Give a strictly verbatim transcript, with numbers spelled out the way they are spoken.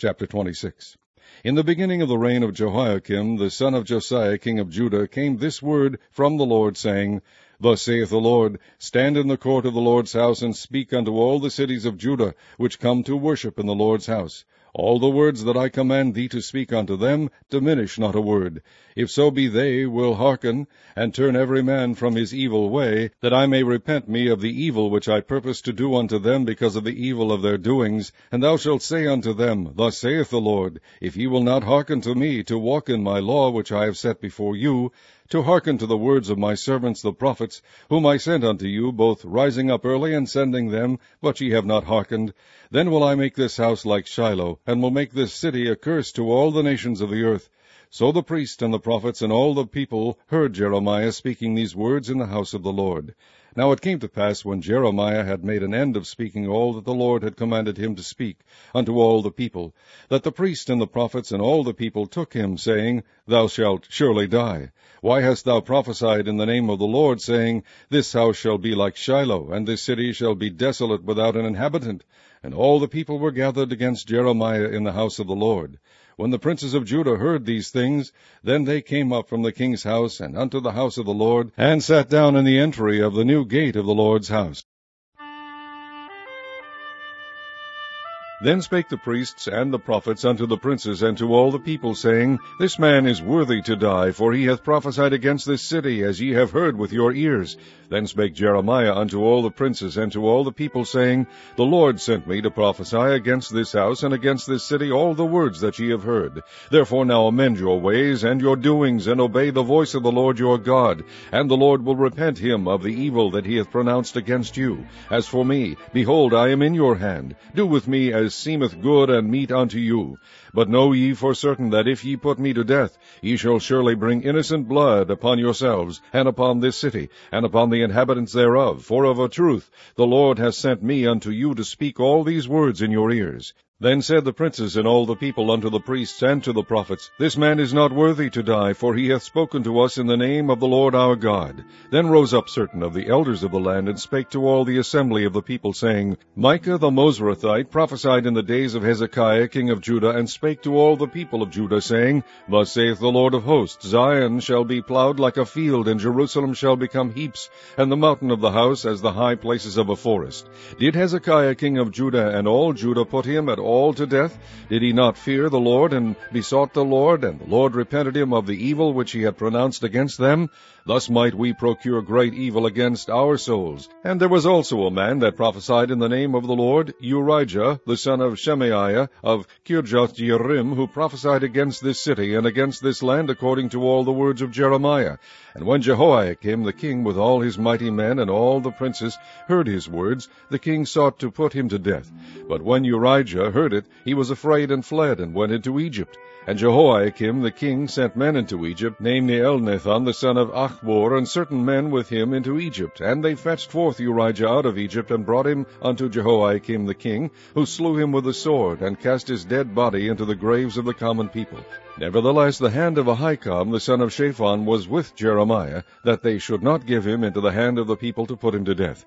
Chapter twenty-six. In the beginning of the reign of Jehoiakim, the son of Josiah, king of Judah, came this word from the Lord, saying, Thus saith the Lord, Stand in the court of the Lord's house, and speak unto all the cities of Judah, which come to worship in the Lord's house. All the words that I command thee to speak unto them, diminish not a word. If so be they will hearken, and turn every man from his evil way, that I may repent me of the evil which I purpose to do unto them because of the evil of their doings. And thou shalt say unto them, Thus saith the Lord, If ye will not hearken to me, to walk in my law which I have set before you, to hearken to the words of my servants the prophets, whom I sent unto you, both rising up early and sending them, but ye have not hearkened, then will I make this house like Shiloh, and will make this city a curse to all the nations of the earth. So the priest and the prophets and all the people heard Jeremiah speaking these words in the house of the Lord. Now it came to pass, when Jeremiah had made an end of speaking all that the Lord had commanded him to speak unto all the people, that the priest and the prophets and all the people took him, saying, Thou shalt surely die. Why hast thou prophesied in the name of the Lord, saying, This house shall be like Shiloh, and this city shall be desolate without an inhabitant? And all the people were gathered against Jeremiah in the house of the Lord. When the princes of Judah heard these things, then they came up from the king's house, and unto the house of the Lord, and sat down in the entry of the new gate of the Lord's house. Then spake the priests and the prophets unto the princes and to all the people, saying, This man is worthy to die, for he hath prophesied against this city, as ye have heard with your ears. Then spake Jeremiah unto all the princes and to all the people, saying, The Lord sent me to prophesy against this house and against this city all the words that ye have heard. Therefore now amend your ways and your doings, and obey the voice of the Lord your God, and the Lord will repent him of the evil that he hath pronounced against you. As for me, behold, I am in your hand. Do with me as seemeth good and meet unto you. But know ye for certain that if ye put me to death, ye shall surely bring innocent blood upon yourselves, and upon this city, and upon the inhabitants thereof. For of a truth the Lord hath sent me unto you to speak all these words in your ears. Then said the princes and all the people unto the priests and to the prophets, This man is not worthy to die, for he hath spoken to us in the name of the Lord our God. Then rose up certain of the elders of the land, and spake to all the assembly of the people, saying, Micah the Moserathite prophesied in the days of Hezekiah king of Judah, and spake to all the people of Judah, saying, Thus saith the Lord of hosts, Zion shall be plowed like a field, and Jerusalem shall become heaps, and the mountain of the house as the high places of a forest. Did Hezekiah king of Judah and all Judah put him at all all to death? Did he not fear the Lord, and besought the Lord, and the Lord repented him of the evil which he had pronounced against them? Thus might we procure great evil against our souls. And there was also a man that prophesied in the name of the Lord, Urijah, the son of Shemaiah, of Kirjath-jearim, who prophesied against this city and against this land according to all the words of Jeremiah. And when Jehoiakim the king with all his mighty men and all the princes heard his words, the king sought to put him to death. But when Urijah heard it, he was afraid and fled, and went into Egypt. And Jehoiakim the king sent men into Egypt, named Elnathan the son of Achbor, and certain men with him into Egypt. And they fetched forth Urijah out of Egypt, and brought him unto Jehoiakim the king, who slew him with the sword, and cast his dead body into the graves of the common people. Nevertheless the hand of Ahikam the son of Shaphan was with Jeremiah, that they should not give him into the hand of the people to put him to death.